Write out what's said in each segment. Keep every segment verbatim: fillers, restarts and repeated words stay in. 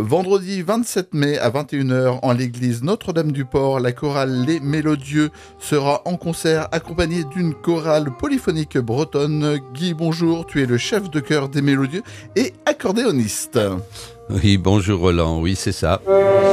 Vendredi vingt-sept mai à vingt et une heures en l'église Notre-Dame-du-Port, la chorale Les Mélodieux sera en concert accompagnée d'une chorale polyphonique bretonne. Guy, bonjour, tu es le chef de chœur des Mélodieux et accordéoniste. Oui, bonjour Roland, oui c'est ça.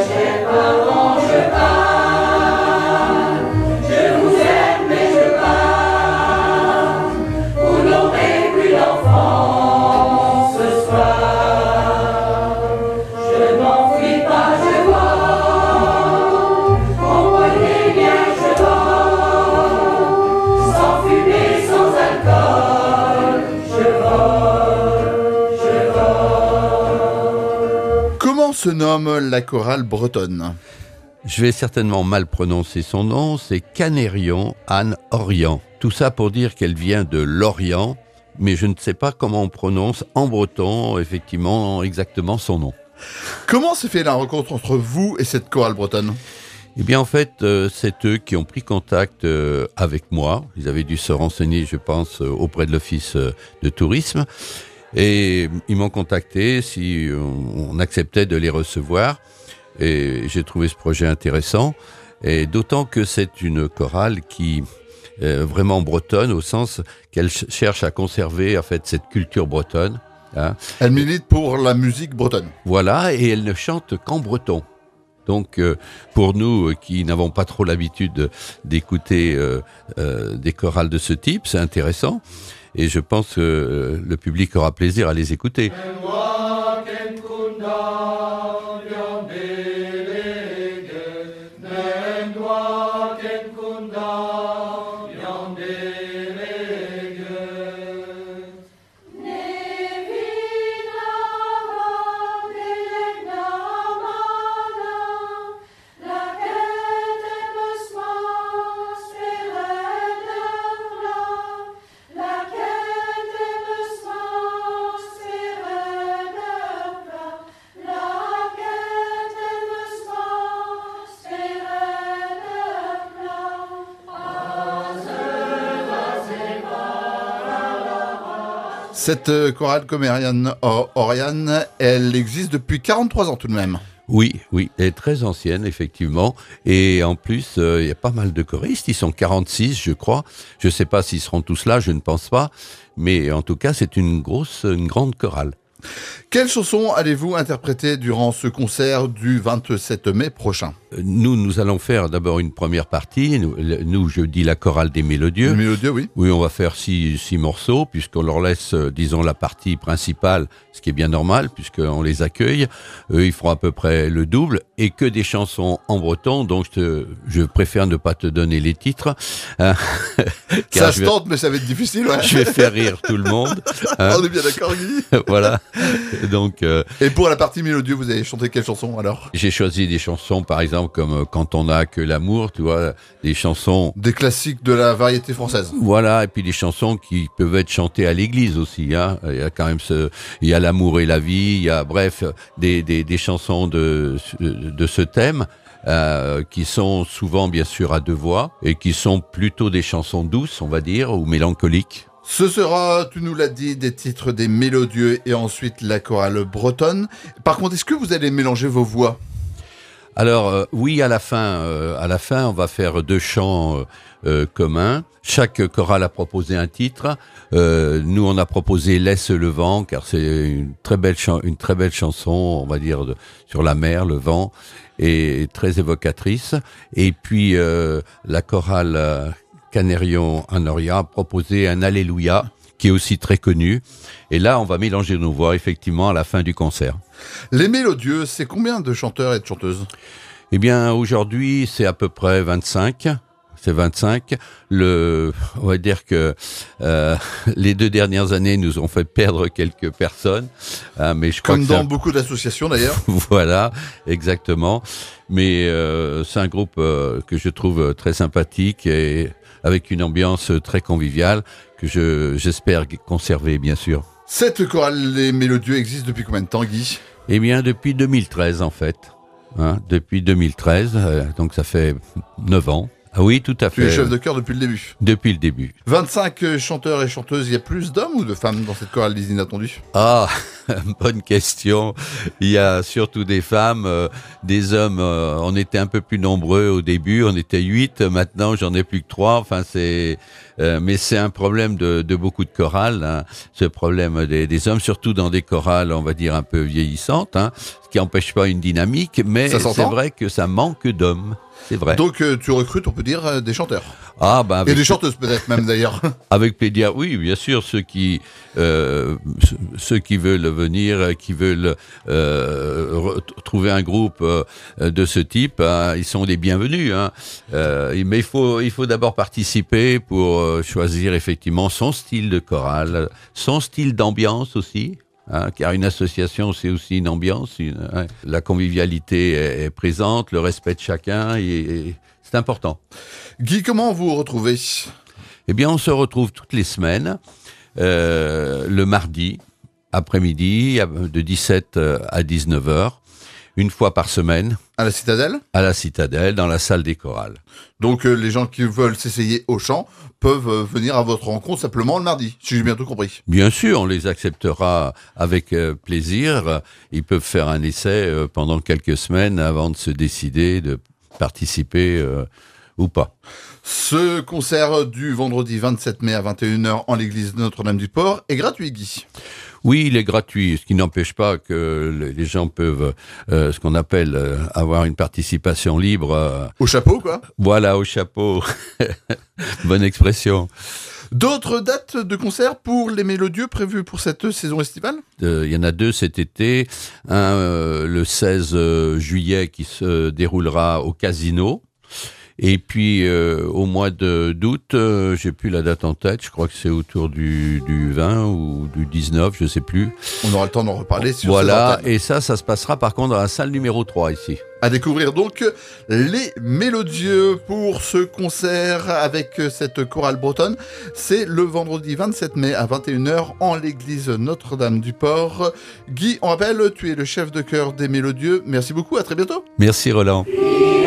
Comment se nomme la chorale bretonne ? Je vais certainement mal prononcer son nom, c'est Canerion Anne Orient. Tout ça pour dire qu'elle vient de l'Orient, mais je ne sais pas comment on prononce en breton, effectivement, exactement son nom. Comment s'est fait la rencontre entre vous et cette chorale bretonne ? Eh bien, en fait, euh, c'est eux qui ont pris contact euh, avec moi. Ils avaient dû se renseigner, je pense, euh, auprès de l'Office euh, de tourisme. Et ils m'ont contacté si on, on acceptait de les recevoir. Et j'ai trouvé ce projet intéressant. Et d'autant que c'est une chorale qui est vraiment bretonne, au sens qu'elle ch- cherche à conserver, en fait, cette culture bretonne. Hein. Elle milite pour la musique bretonne. Voilà, et elle ne chante qu'en breton. Donc, euh, pour nous euh, qui n'avons pas trop l'habitude de, d'écouter euh, euh, des chorales de ce type, c'est intéressant. Et je pense que euh, le public aura plaisir à les écouter. Cette chorale comérienne Oriane, elle existe depuis quarante-trois ans tout de même. Oui, oui, elle est très ancienne, effectivement. Et en plus, euh, il y a pas mal de choristes. Ils sont quarante-six, je crois. Je ne sais pas s'ils seront tous là, je ne pense pas. Mais en tout cas, c'est une grosse, une grande chorale. Quelles chansons allez-vous interpréter durant ce concert du vingt-sept mai prochain ? Nous, nous allons faire d'abord une première partie. Nous, nous, je dis la chorale des Mélodieux. Les Mélodieux, oui. Oui, on va faire six, six morceaux, puisqu'on leur laisse, disons, la partie principale, ce qui est bien normal, puisqu'on les accueille. Eux, ils feront à peu près le double, et que des chansons en breton, donc je, te, je préfère ne pas te donner les titres. Hein, ça se tente, mais ça va être difficile. Ouais. Je vais faire rire tout le monde. Hein. On est bien d'accord, Guy. Voilà. Donc, euh, et pour la partie Mélodieux, vous avez chanté quelle chanson alors ? J'ai choisi des chansons, par exemple, comme Quand on n'a que l'amour, tu vois, des chansons... Des classiques de la variété française. Voilà, et puis des chansons qui peuvent être chantées à l'église aussi. Hein. Il y a quand même ce... Il y a l'amour et la vie, il y a, bref, des, des, des chansons de, de ce thème. Euh, qui sont souvent bien sûr à deux voix et qui sont plutôt des chansons douces, on va dire, ou mélancoliques. Ce sera, tu nous l'as dit, des titres des Mélodieux et ensuite la chorale bretonne. Par contre, est-ce que vous allez mélanger vos voix ? Alors euh, oui, à la fin, euh, à la fin, on va faire deux chants euh, euh, communs. Chaque chorale a proposé un titre. Euh, nous, on a proposé Laisse le vent, car c'est une très belle chan- une très belle chanson, on va dire, de, sur la mer, le vent, et très évocatrice. Et puis euh, la chorale euh, Canerion Anne Orient a proposé un Alléluia, qui est aussi très connu. Et là, on va mélanger nos voix, effectivement, à la fin du concert. Les Mélodieux, c'est combien de chanteurs et de chanteuses ? Eh bien, aujourd'hui, c'est à peu près vingt-cinq. C'est vingt-cinq. Le, on va dire que euh, les deux dernières années nous ont fait perdre quelques personnes. Hein, mais je crois Comme que dans ça... beaucoup d'associations d'ailleurs. Voilà, exactement. Mais euh, c'est un groupe euh, que je trouve très sympathique et avec une ambiance très conviviale que je, j'espère conserver, bien sûr. Cette chorale Les Mélodieux existe depuis combien de temps, Guy ? Eh bien, depuis deux mille treize, en fait. Hein, depuis deux mille treize, euh, donc ça fait neuf ans. Ah oui, tout à Tu es fait. chef de chœur depuis le début. Depuis le début. vingt-cinq chanteurs et chanteuses, il y a plus d'hommes ou de femmes dans cette chorale des Inattendus? Ah, bonne question. Il y a surtout des femmes, euh, des hommes. Euh, on était un peu plus nombreux au début, on était huit. Maintenant, j'en ai plus que trois. Enfin, c'est, euh, mais c'est un problème de, de beaucoup de chorales. Hein, ce problème des, des hommes, surtout dans des chorales, on va dire un peu vieillissantes, hein, ce qui n'empêche pas une dynamique. Mais Ça c'est s'entend. vrai que ça manque d'hommes. C'est vrai. Donc euh, tu recrutes, on peut dire, euh, des chanteurs. Ah, ben Et avec, des chanteuses peut-être même d'ailleurs. avec plaisir. Oui, bien sûr, ceux qui, euh, ceux- ceux qui veulent venir, qui veulent euh, re- trouver un groupe euh, de ce type, hein, ils sont les bienvenus. Hein. Euh, mais il faut, il faut d'abord participer pour euh, choisir effectivement son style de chorale, son style d'ambiance aussi. Hein, car une association, c'est aussi une ambiance. Une, hein. La convivialité est, est présente, le respect de chacun, et, et c'est important. Guy, comment vous retrouvez? Eh bien, on se retrouve toutes les semaines, euh, le mardi après-midi, de dix-sept à dix-neuf heures, une fois par semaine, À la Citadelle? à la Citadelle, dans la salle des chorales. Donc euh, les gens qui veulent s'essayer au chant peuvent euh, venir à votre rencontre simplement le mardi, si j'ai bien tout compris. Bien sûr, on les acceptera avec euh, plaisir. Ils peuvent faire un essai euh, pendant quelques semaines avant de se décider de participer euh, ou pas. Ce concert du vendredi vingt-sept mai à vingt et une heures en l'église Notre-Dame-du-Port est gratuit, Guy. Oui, il est gratuit, ce qui n'empêche pas que le- les gens peuvent, euh, ce qu'on appelle, euh, avoir une participation libre. euh, Au chapeau, quoi. voilà, au chapeau. Bonne expression. D'autres dates de concert pour les Mélodieux prévues pour cette saison estivale? Euh, Il y en a deux cet été. Un euh, le seize juillet qui se déroulera au Casino. Et puis euh, au mois de d'août, euh, j'ai plus la date en tête, je crois que c'est autour du, du vingt ou du dix-neuf, je sais plus. On aura le temps d'en reparler sur Voilà, cette antenne. et ça, ça se passera par contre dans la salle numéro trois ici. À découvrir donc les Mélodieux pour ce concert avec cette chorale bretonne. C'est le vendredi vingt-sept mai à vingt et une heures en l'église Notre-Dame-du-Port. Guy, on rappelle, tu es le chef de chœur des Mélodieux. Merci beaucoup, à très bientôt. Merci Roland.